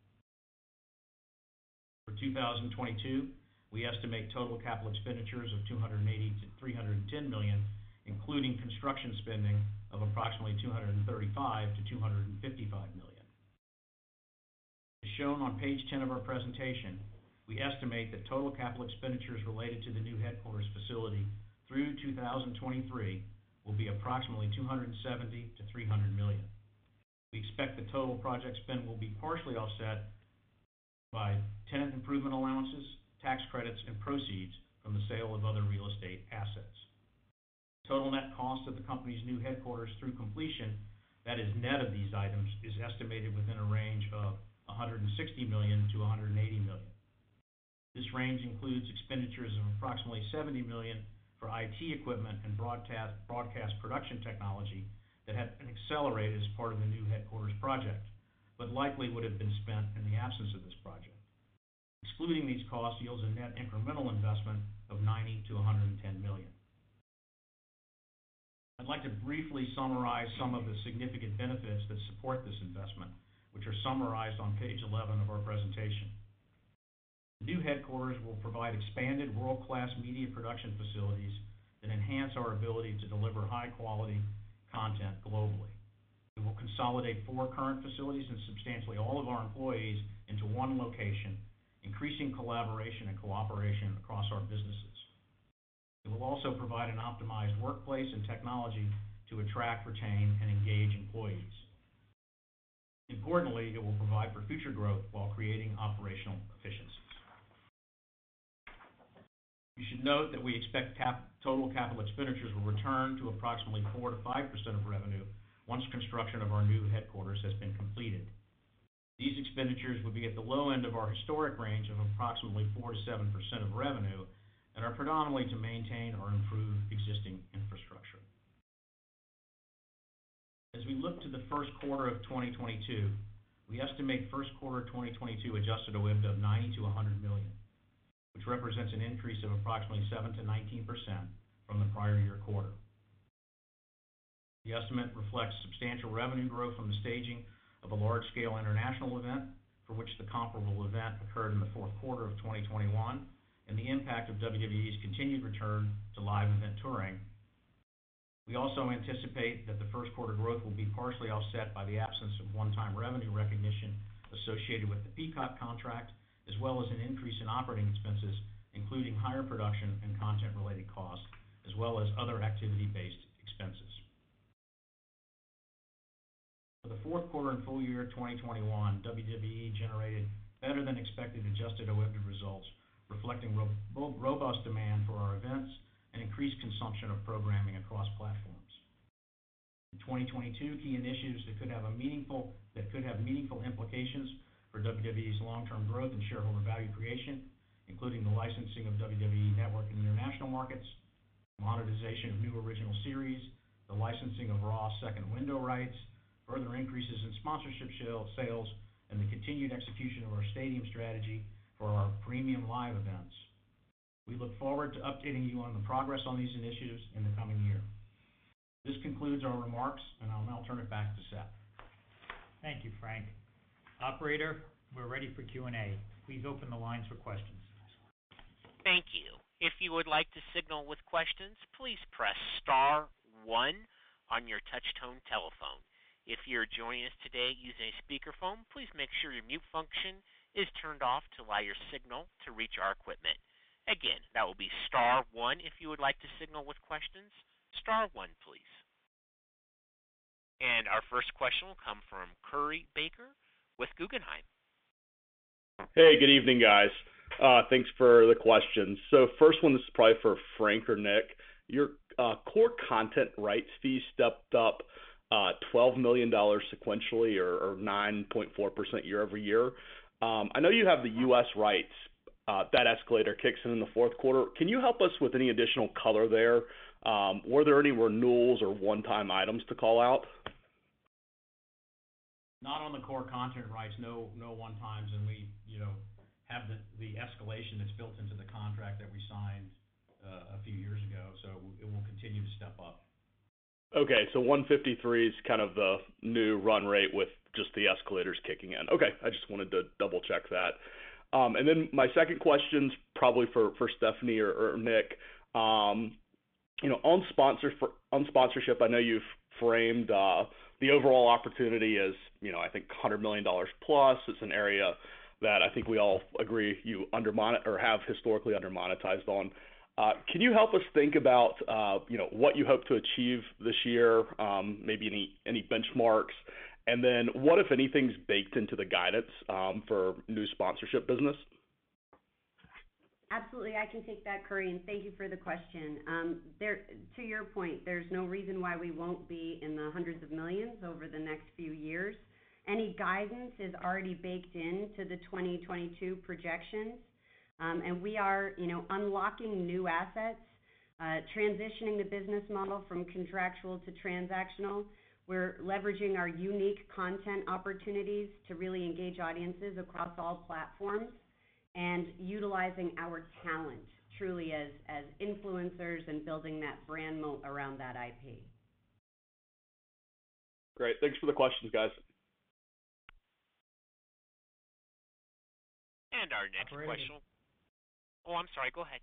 For 2022, we estimate total capital expenditures of $280 to $310 million, including construction spending of approximately $235 to $255 million. As shown on page 10 of our presentation, we estimate that total capital expenditures related to the new headquarters facility through 2023 will be approximately $270 to $300 million. We expect the total project spend will be partially offset by tenant improvement allowances, tax credits, and proceeds from the sale of other real estate assets. Total net cost of the company's new headquarters through completion, that is net of these items, is estimated within a range of $160 million to $180 million. This range includes expenditures of approximately $70 million for IT equipment and broadcast production technology that had been accelerated as part of the new headquarters project, but likely would have been spent in the absence of this project. Excluding these costs yields a net incremental investment of $90 to $110 million. I'd like to briefly summarize some of the significant benefits that support this investment, which are summarized on page 11 of our presentation. The new headquarters will provide expanded world-class media production facilities that enhance our ability to deliver high-quality content globally. It will consolidate 4 current facilities and substantially all of our employees into one location, increasing collaboration and cooperation across our businesses. It will also provide an optimized workplace and technology to attract, retain, and engage employees. Importantly, it will provide for future growth while creating operational efficiencies. You should note that we expect total capital expenditures will return to approximately 4 to 5% of revenue once construction of our new headquarters has been completed. These expenditures would be at the low end of our historic range of approximately 4 to 7% of revenue and are predominantly to maintain or improve existing infrastructure. As we look to the first quarter of 2022, we estimate first quarter 2022 adjusted OIBDA of $90 to $100 million, which represents an increase of approximately 7 to 19% from the prior year quarter. The estimate reflects substantial revenue growth from the staging of a large-scale international event, for which the comparable event occurred in the fourth quarter of 2021, and the impact of WWE's continued return to live event touring. We also anticipate that the first quarter growth will be partially offset by the absence of one-time revenue recognition associated with the Peacock contract, as well as an increase in operating expenses, including higher production and content-related costs, as well as other activity-based expenses. For the fourth quarter and full year 2021, WWE generated better than expected adjusted OIBDA results, reflecting robust demand for our events and increased consumption of programming across platforms. In 2022, key initiatives that could have meaningful implications for WWE's long-term growth and shareholder value creation, including the licensing of WWE Network in international markets, monetization of new original series, the licensing of Raw second window rights, further increases in sponsorship sales, and the continued execution of our stadium strategy for our premium live events. We look forward to updating you on the progress on these initiatives in the coming year. This concludes our remarks, and I'll now turn it back to Seth. Thank you, Frank. Operator, we're ready for Q&A. Please open the lines for questions. Thank you. If you would like to signal with questions, please press *1 on your touch-tone telephone. If you're joining us today using a speakerphone, please make sure your mute function is turned off to allow your signal to reach our equipment. Again, that will be *1 if you would like to signal with questions. *1, please. And our first question will come from Curry Baker with Guggenheim. Hey, good evening, guys. Thanks for the questions. So first one, this is probably for Frank or Nick. Your core content rights fee stepped up $12 million sequentially, or 9.4% year over year. I know you have the U.S. rights. That escalator kicks in the fourth quarter. Can you help us with any additional color there? Were there any renewals or one-time items to call out? Not on the core content rights, no one-times, and we have the escalation that's built into the contract that we signed a few years ago, so it will continue to step up. Okay, so 153 is kind of the new run rate with just the escalators kicking in. Okay, I just wanted to double check that. And then my second question's probably for Stephanie or Nick. On sponsorship, I know you've framed the overall opportunity as I think $100 million plus. It's an area that I think we all agree you have historically undermonetized on. Can you help us think about what you hope to achieve this year? Maybe any benchmarks, and then what, if anything's baked into the guidance for new sponsorship business? Absolutely, I can take that, Curry, and thank you for the question. To your point, there's no reason why we won't be in the hundreds of millions over the next few years. Any guidance is already baked into the 2022 projections, and we are, unlocking new assets, transitioning the business model from contractual to transactional. We're leveraging our unique content opportunities to really engage audiences across all platforms, and utilizing our talent truly as influencers and building that brand moat around that IP. Great. Thanks for the questions, guys. And our next question. Oh, I'm sorry. Go ahead.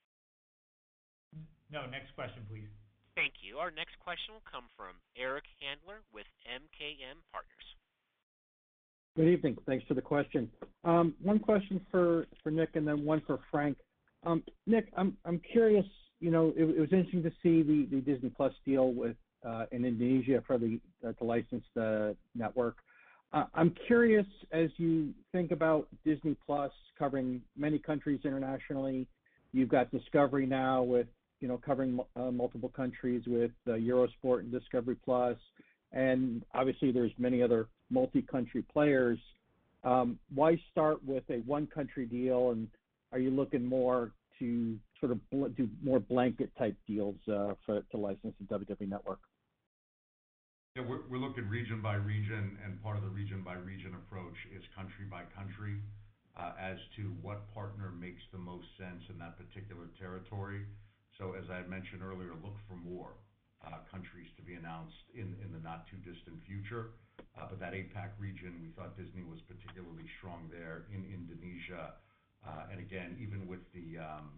No, next question, please. Thank you. Our next question will come from Eric Handler with MKM Partners. Good evening. Thanks for the question. One question for Nick and then one for Frank. Nick, I'm curious. It was interesting to see the Disney Plus deal with in Indonesia for to license the network. I'm curious, as you think about Disney Plus covering many countries internationally, you've got Discovery now with covering multiple countries with Eurosport and Discovery Plus, and obviously there's many other multi-country players. Why start with a one-country deal, and are you looking more to sort of do more blanket type deals to license the WWE Network? Yeah, we're looking region by region, and part of the region by region approach is country by country, as to what partner makes the most sense in that particular territory. So as I had mentioned earlier, look for more countries to be announced in the not too distant future. But that APAC region, we thought Disney was particularly strong there in Indonesia. And again, even with the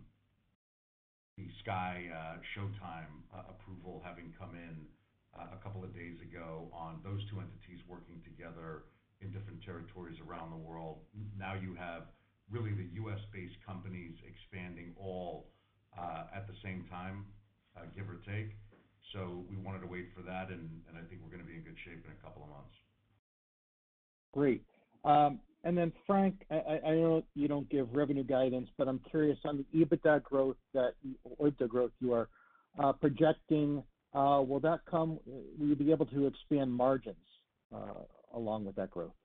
Sky Showtime approval having come in a couple of days ago on those two entities working together in different territories around the world. Now you have really the U.S.-based companies expanding all at the same time, give or take. So we wanted to wait for that, and I think we're going to be in good shape in a couple of months. Great. And then Frank, I know you don't give revenue guidance, but I'm curious on the EBITDA growth you are projecting. Will you be able to expand margins along with that growth?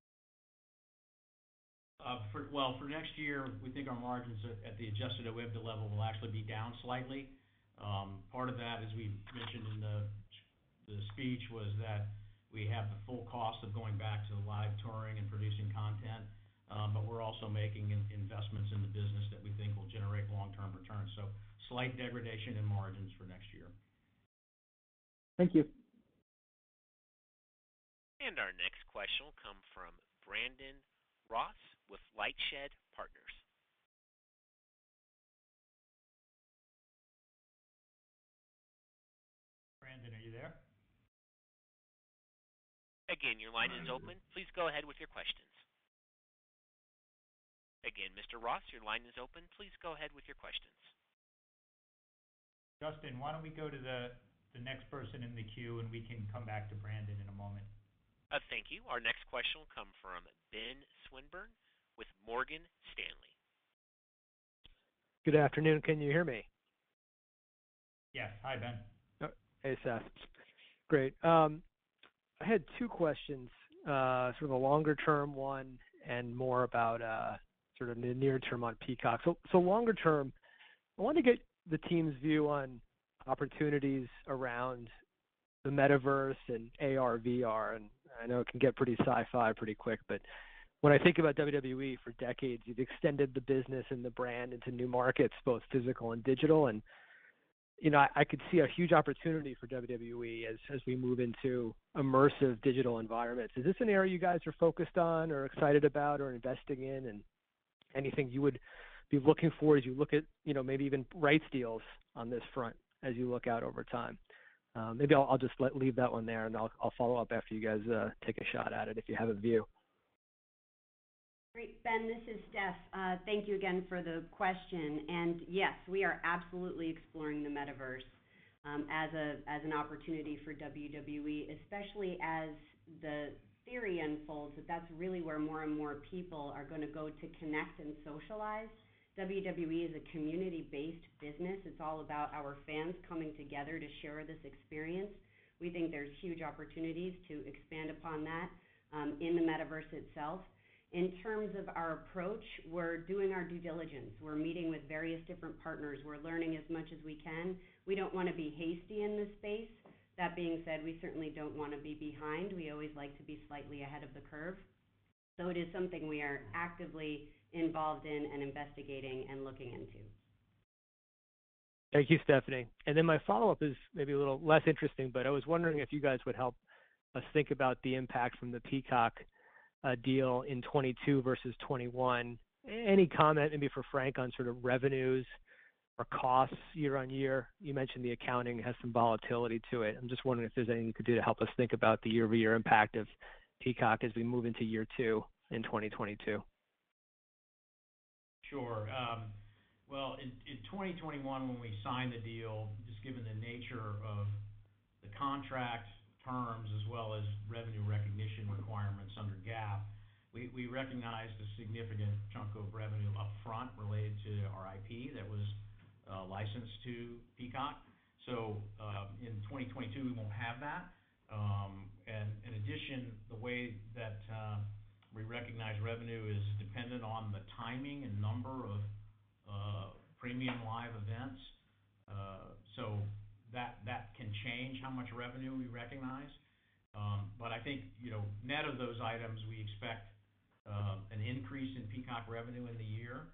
For next year, we think our margins at the adjusted OIBDA level will actually be down slightly. Part of that, as we mentioned in the speech, was that we have the full cost of going back to live touring and producing content, but we're also making investments in the business that we think will generate long-term returns. So slight degradation in margins for next year. Thank you. And our next question will come from Brandon Ross with Lightshed Partners. Brandon, are you there? Again, your line is open. Please go ahead with your questions. Again, Mr. Ross, your line is open. Please go ahead with your questions. Justin, why don't we go to the next person in the queue, and we can come back to Brandon in a moment. Thank you. Our next question will come from Ben Swinburne with Morgan Stanley. Good afternoon. Can you hear me? Yes. Hi, Ben. Hey, Seth. Great. I had two questions, sort of a longer-term one and more about sort of the near term on Peacock. So longer term, I wanted to get the team's view on opportunities around the metaverse and AR, VR, and I know it can get pretty sci-fi pretty quick, but when I think about WWE for decades, you've extended the business and the brand into new markets, both physical and digital, and I could see a huge opportunity for WWE as we move into immersive digital environments. Is this an area you guys are focused on or excited about or investing in, and anything you would be looking for as you look at, maybe even rights deals on this front as you look out over time? Maybe I'll just leave that one there, and I'll follow up after you guys take a shot at it if you have a view. Great, Ben, this is Steph. Thank you again for the question. And yes, we are absolutely exploring the metaverse as an opportunity for WWE, especially as the theory unfolds that that's really where more and more people are going to go to connect and socialize. WWE is a community-based business. It's all about our fans coming together to share this experience. We think there's huge opportunities to expand upon that in the metaverse itself. In terms of our approach, we're doing our due diligence. We're meeting with various different partners. We're learning as much as we can. We don't want to be hasty in this space. That being said, we certainly don't want to be behind. We always like to be slightly ahead of the curve. So it is something we are actively involved in and investigating and looking into. Thank you, Stephanie. And then my follow-up is maybe a little less interesting, but I was wondering if you guys would help us think about the impact from the Peacock deal in 22 versus 21. Any comment maybe for Frank on sort of revenues or costs year on year? You mentioned the accounting has some volatility to it. I'm just wondering if there's anything you could do to help us think about the year-over-year impact of Peacock as we move into year two in 2022. Sure. Well, in 2021, when we signed the deal, just given the nature of the contract terms as well as revenue recognition requirements under GAAP, we recognized a significant chunk of revenue up front related to our IP that was licensed to Peacock. So in 2022, we won't have that. And in addition, the way that we recognize revenue is dependent on the timing and number of premium live events. So that can change how much revenue we recognize. But I think, net of those items, we expect an increase in Peacock revenue in the year.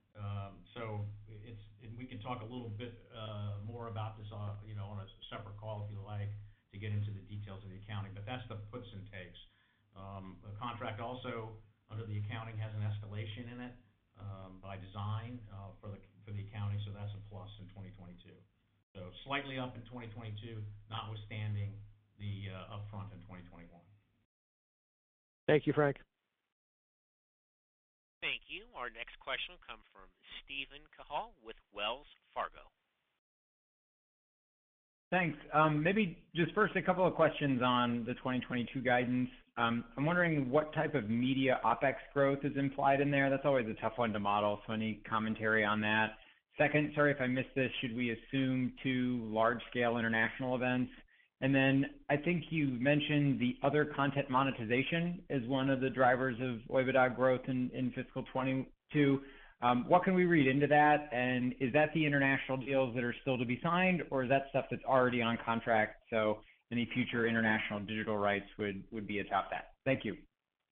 And we can talk a little bit more about this on a separate call if you like, to get into the details of the accounting, but that's the puts and takes. The contract also, under the accounting, has an escalation in it by design for the accounting, so that's a plus in 2022. So slightly up in 2022, notwithstanding the upfront in 2021. Thank you, Frank. Thank you. Our next question will come from Steven Cahall with Wells Fargo. Thanks. Maybe just first a couple of questions on the 2022 guidance. I'm wondering what type of media OpEx growth is implied in there. That's always a tough one to model, so any commentary on that? Second, sorry if I missed this, should we assume 2 large-scale international events? And then I think you mentioned the other content monetization as one of the drivers of OIBDA growth in fiscal 22. What can we read into that? And is that the international deals that are still to be signed, or is that stuff that's already on contract, so any future international digital rights would be atop that? Thank you.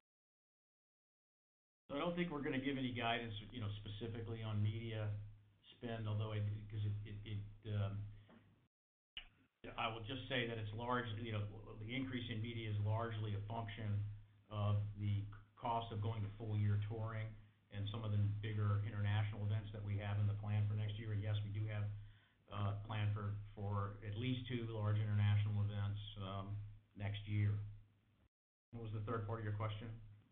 So I don't think we're going to give any guidance, specifically on media spend, although I will just say that it's largely, the increase in media is largely a function of the cost of going to full year touring and some of the bigger international events that we have in the plan for next year. And yes, we do have planned for at least 2 large international events next year. What was the third part of your question?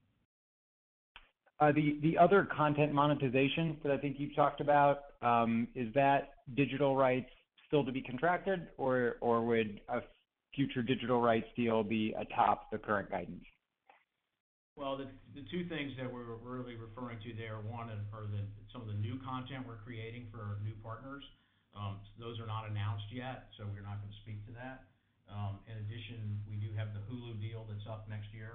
The other content monetization that I think you talked about, is that digital rights still to be contracted, or would a future digital rights deal be atop the current guidance? Well, the 2 things that we're really referring to there, one are some of the new content we're creating for our new partners. Those are not announced yet, so we're not going to speak to that. In addition, we do have the Hulu deal that's up next year,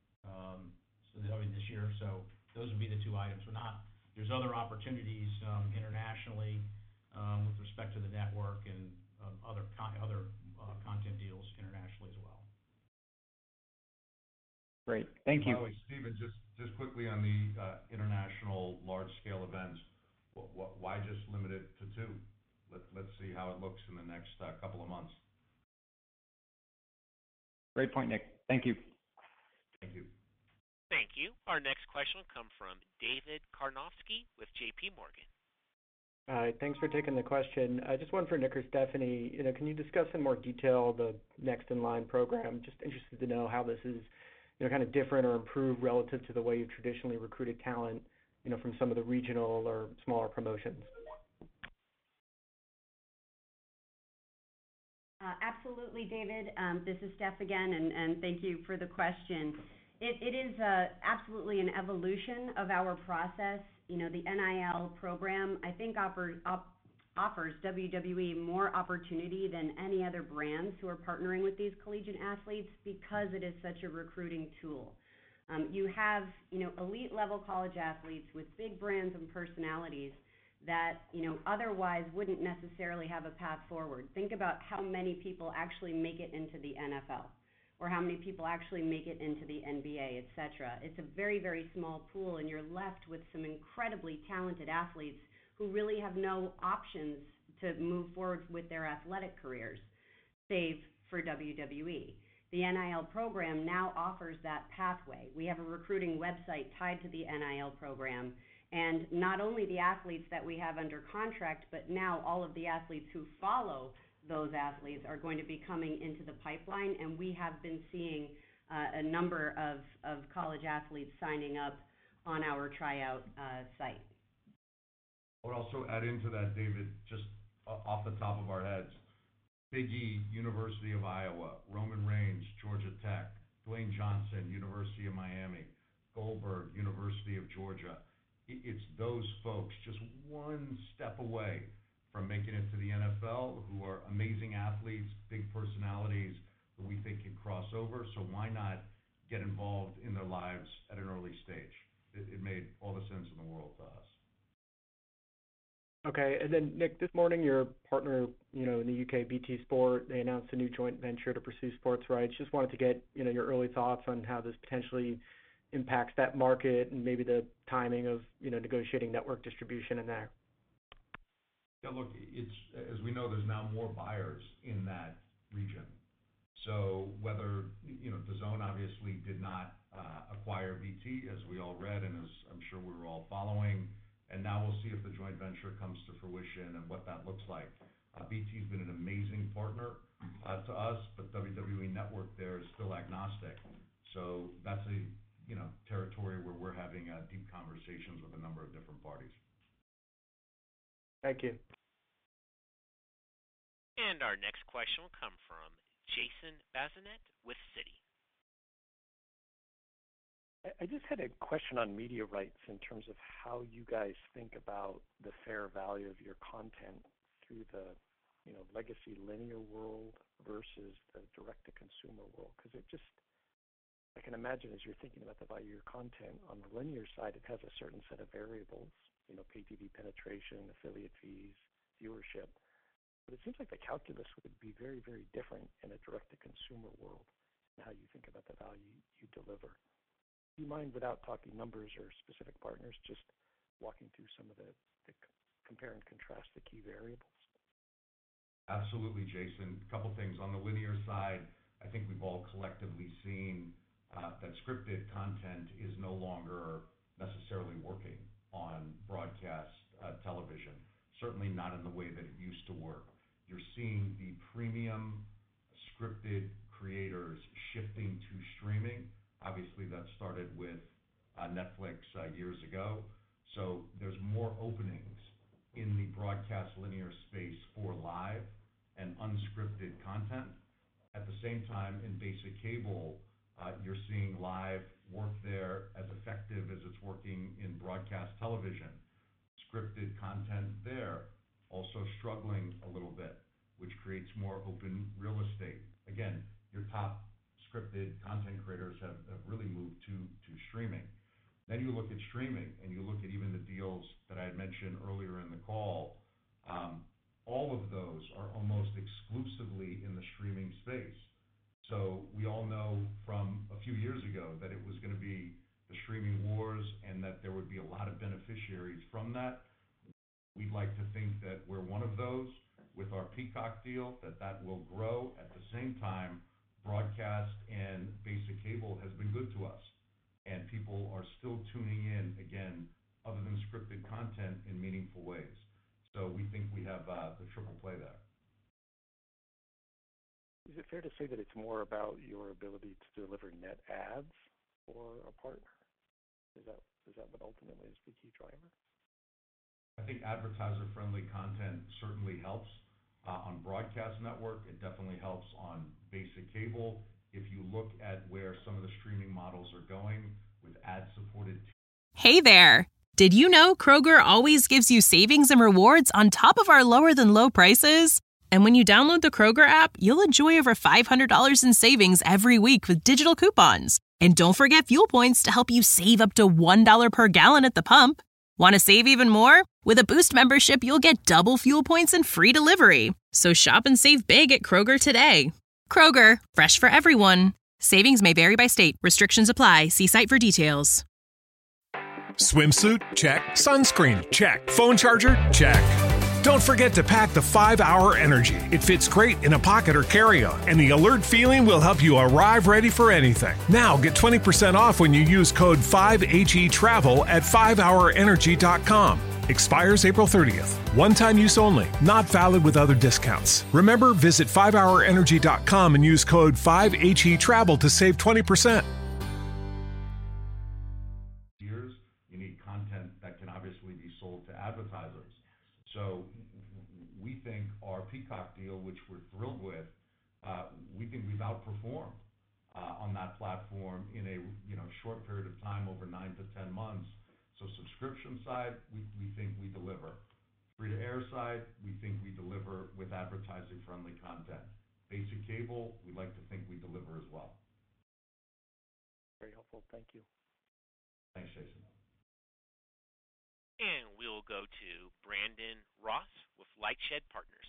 this year. So those would be the 2 items. There's other opportunities internationally with respect to the network and other content deals internationally as well. Great. Thank you. By the way, Steven, just quickly on the international large-scale events, why just limit it to 2? Let's see how it looks in the next couple of months. Great point, Nick. Thank you. Thank you. Thank you. Our next question will come from David Karnovsky with J.P. Morgan. Hi, thanks for taking the question. Just one for Nick or Stephanie. Can you discuss in more detail the Next in Line program? Just interested to know how this is, kind of different or improved relative to the way you've traditionally recruited talent, from some of the regional or smaller promotions. Absolutely, David. This is Steph again, and thank you for the question. It is absolutely an evolution of our process. The NIL program, I think, offers WWE more opportunity than any other brands who are partnering with these collegiate athletes because it is such a recruiting tool. You have, elite level college athletes with big brands and personalities that, otherwise wouldn't necessarily have a path forward. Think about how many people actually make it into the NFL, or how many people actually make it into the NBA, et cetera. It's a very, very small pool, and you're left with some incredibly talented athletes who really have no options to move forward with their athletic careers, save for WWE. The NIL program now offers that pathway. We have a recruiting website tied to the NIL program, and not only the athletes that we have under contract, but now all of the athletes who follow those athletes are going to be coming into the pipeline, and we have been seeing a number of college athletes signing up on our tryout site. I would also add into that, David, just off the top of our heads, Big E, University of Iowa, Roman Reigns, Georgia Tech, Dwayne Johnson, University of Miami, Goldberg, University of Georgia. It's those folks just one step away from making it to the NFL, who are amazing athletes, big personalities that we think can cross over. So why not get involved in their lives at an early stage? It made all the sense in the world to us. Okay. And then, Nick, this morning your partner, in the UK, BT Sport, they announced a new joint venture to pursue sports rights. Just wanted to get, your early thoughts on how this potentially impacts that market and maybe the timing of, negotiating network distribution in there. Yeah, look, it's, as we know, there's now more buyers in that region. So whether, DAZN obviously did not acquire BT, as we all read and as I'm sure we were all following, and now we'll see if the joint venture comes to fruition and what that looks like. BT's been an amazing partner to us, but WWE Network there is still agnostic. So that's a, territory where we're having deep conversations with a number of different parties. Thank you. And our next question will come from Jason Bazinet with Citi. I just had a question on media rights in terms of how you guys think about the fair value of your content through the, legacy linear world versus the direct-to-consumer world. Because I can imagine as you're thinking about the value of your content on the linear side, it has a certain set of variables, pay TV penetration, affiliate fees, viewership. But it seems like the calculus would be very, very different in a direct-to-consumer world and how you think about the value you deliver. Do you mind, without talking numbers or specific partners, just walking through some of the compare and contrast the key variables? Absolutely, Jason. A couple things. On the linear side, I think we've all collectively seen that scripted content is no longer necessarily working on broadcast television, certainly not in the way that it used to work. You're seeing the premium scripted creators shifting to streaming. Obviously, that started with Netflix years ago. So there's more openings in the broadcast linear space for live and unscripted content. At the same time, in basic cable, you're seeing live work there as effective as it's working in broadcast television. Scripted content there also struggling a little bit, which creates more open real estate. Again, your top scripted content creators have really moved to streaming. Then you look at streaming and you look at even the deals that I had mentioned earlier in the call. All of those are almost exclusively in the streaming space. So we all know from a few years ago that it was going to be the streaming wars and that there would be a lot of beneficiaries from that. We'd like to think that we're one of those with our Peacock deal, that will grow. At the same time, broadcast and basic cable has been good to us, and people are still tuning in, again, other than scripted content, in meaningful ways. So we think we have the triple play there. Is it fair to say that it's more about your ability to deliver net ads for a partner? Is that what ultimately is the key driver? I think advertiser-friendly content certainly helps on broadcast network. It definitely helps on basic cable. If you look at where some of the streaming models are going with ad-supported. Hey there! Did you know Kroger always gives you savings and rewards on top of our lower than low prices? And when you download the Kroger app, you'll enjoy over $500 in savings every week with digital coupons. And don't forget fuel points to help you save up to $1 per gallon at the pump. Want to save even more? With a Boost membership, you'll get double fuel points and free delivery. So shop and save big at Kroger today. Kroger, fresh for everyone. Savings may vary by state. Restrictions apply. See site for details. Swimsuit? Check. Sunscreen? Check. Phone charger? Check. Don't forget to pack the 5-Hour Energy. It fits great in a pocket or carry-on, and the alert feeling will help you arrive ready for anything. Now get 20% off when you use code 5HETRAVEL at 5hourenergy.com. Expires April 30th. One-time use only. Not valid with other discounts. Remember, visit 5hourenergy.com and use code 5HETRAVEL to save 20%. You need content that can obviously be sold to advertisers. So we think our Peacock deal, which we're thrilled with, we think we've outperformed on that platform in a short period of time, over 9 to 10 months. So subscription side, we think we deliver. Free-to-air side, we think we deliver with advertising-friendly content. Basic cable, we like to think we deliver as well. Very helpful. Thank you. Thanks, Jason. And we'll go to Brandon Ross with Lightshed Partners.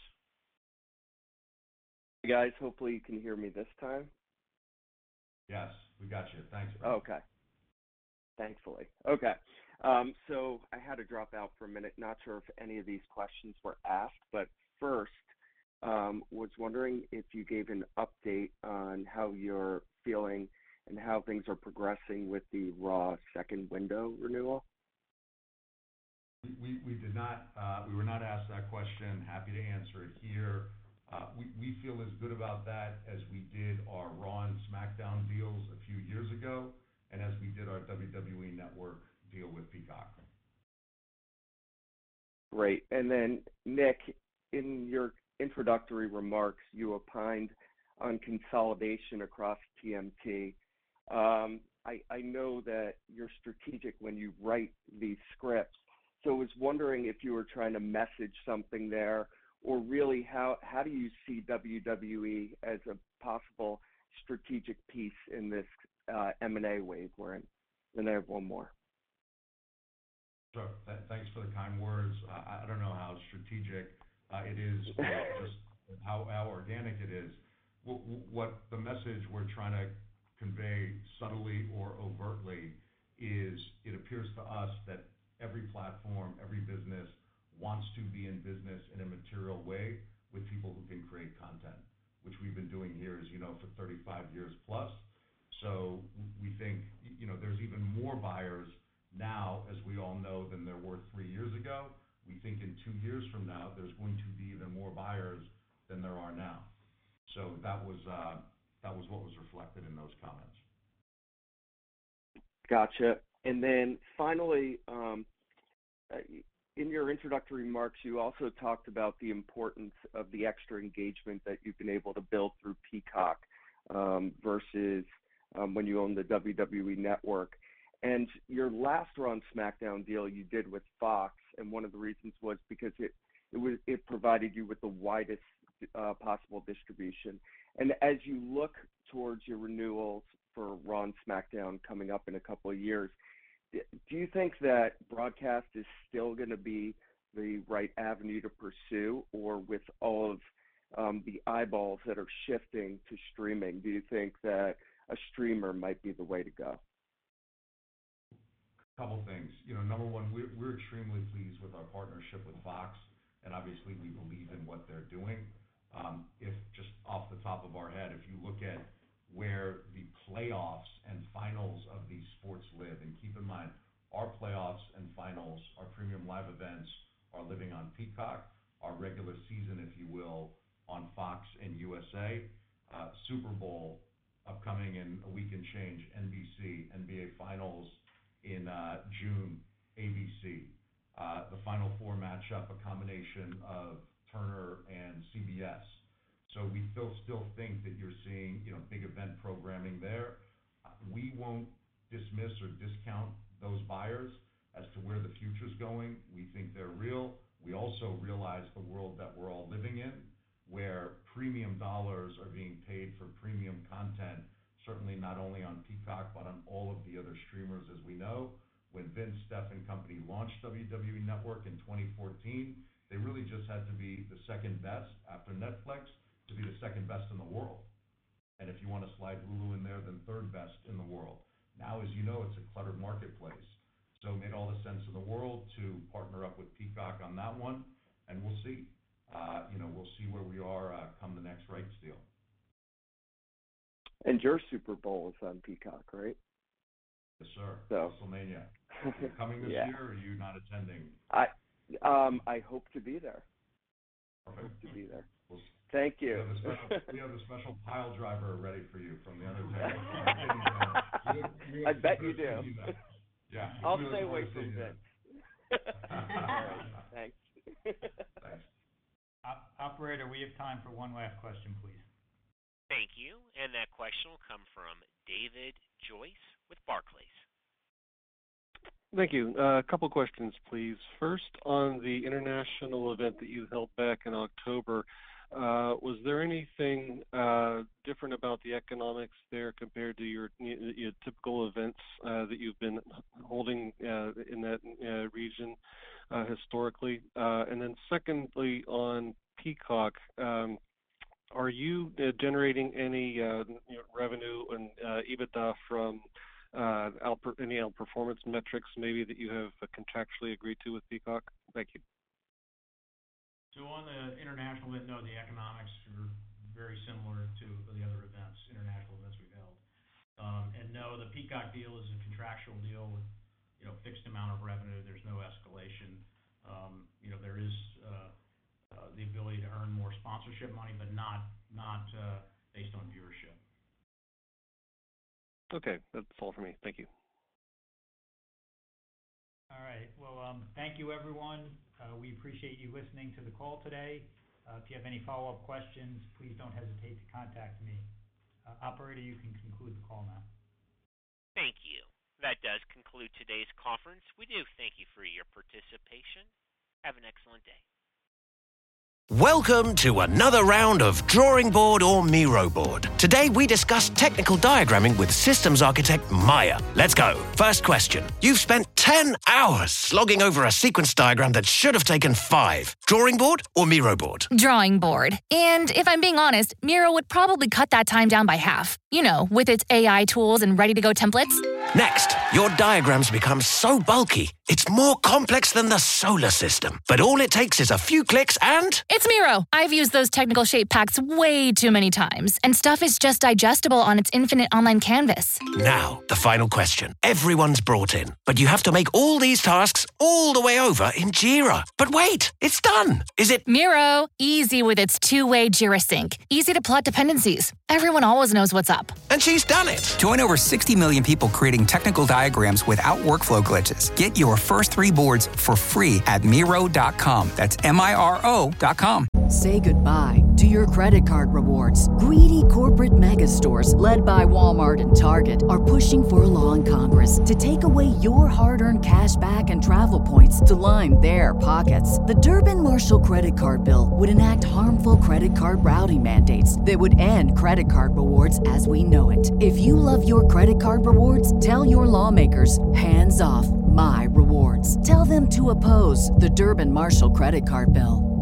Hey guys, hopefully you can hear me this time. Yes, we got you. Thanks, Brandon. Okay. Thankfully. Okay. So I had to drop out for a minute. Not sure if any of these questions were asked, but first, was wondering if you gave an update on how you're feeling and how things are progressing with the Raw second window renewal. We did not, we were not asked that question. Happy to answer it here. We feel as good about that as we did our Raw and SmackDown deals a few years ago, and as we did our WWE Network deal with Peacock. Great. And then, Nick, in your introductory remarks, you opined on consolidation across TMT. I know that you're strategic when you write these scripts, so I was wondering if you were trying to message something there, or really how do you see WWE as a possible strategic piece in this M&A wave we're in? Then I have one more. Sure. Thanks for the kind words. I don't know how strategic it is, or just how organic it is. What the message we're trying to convey subtly or overtly is, it appears to us that every platform, every business wants to be in business in a material way with people who can create content, which we've been doing here, as you know, for 35 years plus. So we think, there's even more buyers now, as we all know, than there were 3 years ago. We think in 2 years from now, there's going to be even more buyers than there are now. So that was what was reflected in those comments. Gotcha. And then finally, in your introductory remarks, you also talked about the importance of the extra engagement that you've been able to build through Peacock versus when you owned the WWE Network. And your last Raw and SmackDown deal you did with Fox, and one of the reasons was because it provided you with the widest possible distribution. And as you look towards your renewals for Raw and SmackDown coming up in a couple of years, do you think that broadcast is still going to be the right avenue to pursue, or with all of the eyeballs that are shifting to streaming, do you think that a streamer might be the way to go? Couple things. Number one, we're extremely pleased with our partnership with Fox, and obviously we believe in what they're doing. If just off the top of our head, if you look at where the playoffs and finals of these sports live, and keep in mind, our playoffs and finals, our premium live events, are living on Peacock, our regular season, if you will, on Fox and USA, Super Bowl upcoming in a week and change, NBC, NBA Finals in June, ABC. The Final Four matchup, a combination of Turner and CBS. So we still think that you're seeing, big event programming there. We won't dismiss or discount those buyers as to where the future's going. We think they're real. We also realize the world that we're all living in, where premium dollars are being paid for premium content, certainly not only on Peacock, but on all of the other streamers, as we know. When Vince, Steph, and company launched WWE Network in 2014, they really just had to be the second best after Netflix to be the second best in the world. And if you want to slide Hulu in there, then third best in the world. Now, as you know, it's a cluttered marketplace. So it made all the sense in the world to partner up with Peacock on that one, and we'll see. We'll see where we are come the next rights deal. And your Super Bowl is on Peacock, right? Yes, sir. So, WrestleMania. Are you coming this year, or are you not attending? I hope to be there. Perfect. Hope to be there. Thank you. We have a special pile driver ready for you from the Undertaker. I bet you do. Yeah. I'll stay away from Vince. All right. Thanks. Thanks. Operator, we have time for one last question, please. Thank you. And that question will come from David Joyce with Barclays. Thank you. A couple questions, please. First, on the international event that you held back in October, was there anything different about the economics there compared to your typical events that you've been holding in that region historically? And then secondly, on Peacock, are you generating any revenue and EBITDA from any outperformance metrics maybe that you have contractually agreed to with Peacock? Thank you. So on the international event, no, the economics are very similar to the other events, international events we've held. And no, the Peacock deal is a contractual deal with, fixed amount of revenue. There's no escalation. There is the ability to earn more sponsorship money, but not based on viewership. Okay, that's all for me. Thank you. All right. Well, thank you, everyone. We appreciate you listening to the call today. If you have any follow-up questions, please don't hesitate to contact me. Operator, you can conclude the call now. Thank you. That does conclude today's conference. We do thank you for your participation. Have an excellent day. Welcome to another round of Drawing Board or Miro Board. Today we discuss technical diagramming with systems architect Maya. Let's go. First question. You've spent 10 hours slogging over a sequence diagram that should have taken 5. Drawing board or Miro board? Drawing board. And if I'm being honest, Miro would probably cut that time down by half. With its AI tools and ready-to-go templates. Next, your diagrams become so bulky, it's more complex than the solar system. But all it takes is a few clicks and... It's Miro. I've used those technical shape packs way too many times, and stuff is just digestible on its infinite online canvas. Now, the final question. Everyone's brought in, but you have to make all these tasks all the way over in Jira. But wait, it's done. Is it... Miro, easy with its two-way Jira sync. Easy to plot dependencies. Everyone always knows what's up. And she's done it. Join over 60 million people creating technical diagrams without workflow glitches. Get your first 3 boards for free at Miro.com. That's Miro.com. Say goodbye to your credit card rewards. Greedy corporate mega stores, led by Walmart and Target, are pushing for a law in Congress to take away your hard-earned cash back and travel points to line their pockets. The Durbin-Marshall credit card bill would enact harmful credit card routing mandates that would end credit card rewards as we know it. If you love your credit card rewards, tell your lawmakers, hands off my rewards. Tell them to oppose the Durbin-Marshall credit card bill.